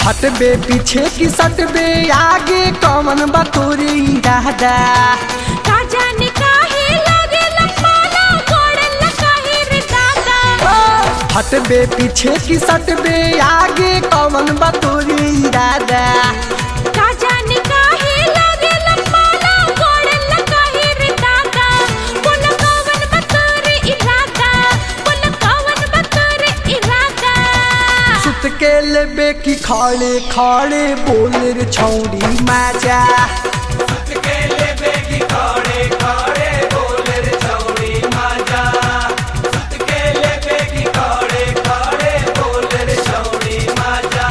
हटबे पीछे की सटबे आगे कौन बतोरी दादा का जाने काहे लगे लंबाला गोड़ल काहे रे दादा। हटबे पीछे की सटबे आगे कौन बतोरी दादा का जाने काहे लगे लंबाला गोड़ल काहे रे दादा। बोल कौन बतोरे इरादा, बोल कौन बतोरे इरादा। सुत के लेबे की खाड़े खाड़े बोल रे छौड़ी माजा सुत के लेबे की खाड़े खाड़े बोल रे छौड़ी माजा। सुत के लेबे की खाड़े खाड़े बोल रे छौड़ी माजा।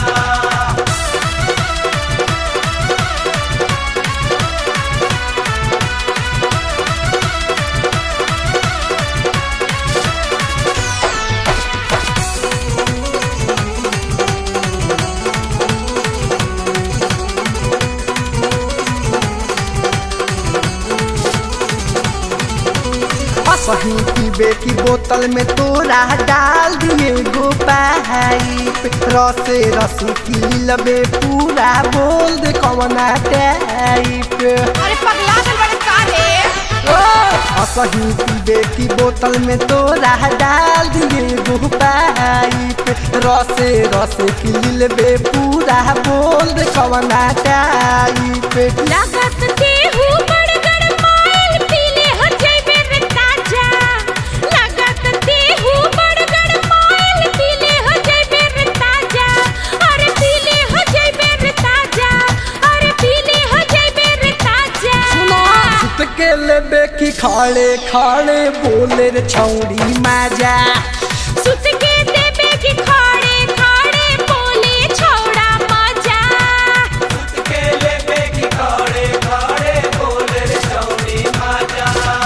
सही पीबे की बोतल में तोरा डाल दिए गो पाइप रसे रसी की लबे पूरा बोल दे कौना टाइप। अरे पगला गल बड़े काहे। सही पीबे की बोतल में तोरा डाल दिए गो पाइप रसे रसे की लबे पूरा बोल दे कौना टाइप। लागत देहु बड़ गड़माइल पीले हो जइबे रे ताजा। लागत देहु बड़ गड़माइल पीले हो जइबे रे ताजा। अरे पीले हो जइबे रे ताजा, अरे पीले हो जइबे रे ताजा। सुत के लेबे की खाड़े खाड़े बोले रे छौड़ी माजा सुत के देबे की खाड़े खाड़े बोले छौड़ा मजा। सुत के लेबे की खाड़े खाड़े बोल रे छौड़ी माजा।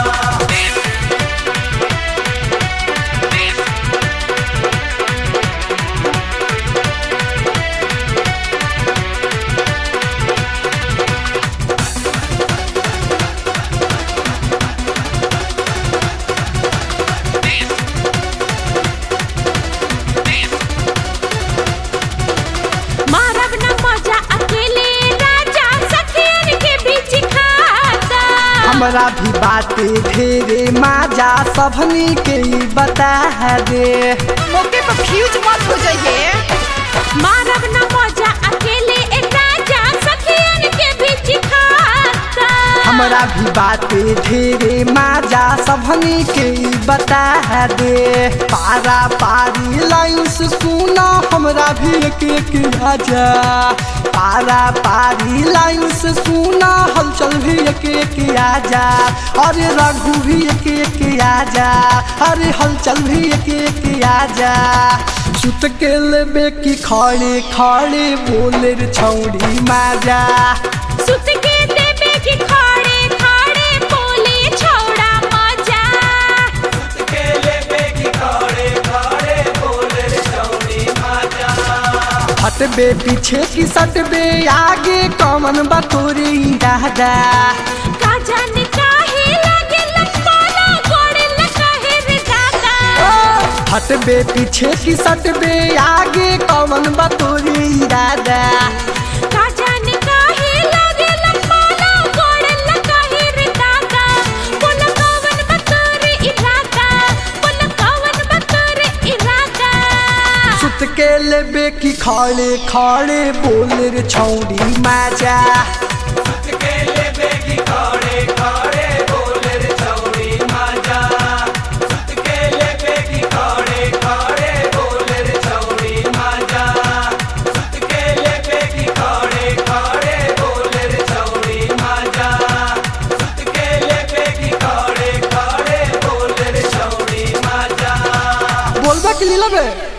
मारब न मजा अकेले राजा सखियन के बीच खाता। हमरा भी बातें ढेरे माजा सबनी के ही बता दे। मौके पर फ्यूज मत हो जाइए। मारब न मजा अकेले राजा सखियन के बीच खाता। हमरा भी बातें ढेरे माजा सबनी के ही बता दे। पारा पारी लाइन से सुना हमरा भी एक एक आजा। पारा पारी लाइन से सुना हलचल भी एक एक आजा। अरे रघु भी एक एक आजा, अरे हलचल भी एक एक आजा। सुत के लेबे की खाड़े खाड़े बोले रे छौड़ी माजा सुत के देबे की खाड़े खाड़े बोले छौड़ा मजा। सुत के लेबे की खाड़े खाड़े बोल रे छौड़ी माजा। हटबे पीछे की सटबे आगे कौन बतोरी दादा का जाने काहे लगे लंबाला गोड़ल काहे रे दादा। हटबे पीछे की सटबे आगे कौन बतोरी दादा का जाने काहे लगे लंबाला गोड़ल काहे रे दादा। बोल कौन बतोरे इरादा, बोल कौन बतोरे इरादा। सुत के लेबे की खाड़े खाड़े बोले रे छौड़ी माजा सुत के लेबे की खाड़े खाड़े बोल रे छौड़ी माजा। सुत के लेबे की खाड़े खाड़े बोल रे छौड़ी माजा। सुत के लेबे की खाड़े खाड़े बोल रे छौड़ी माजा। सुत के लेबे की खाड़े खाड़े बोल रे छौड़ी माजा। बोलबा के लिए लेबे।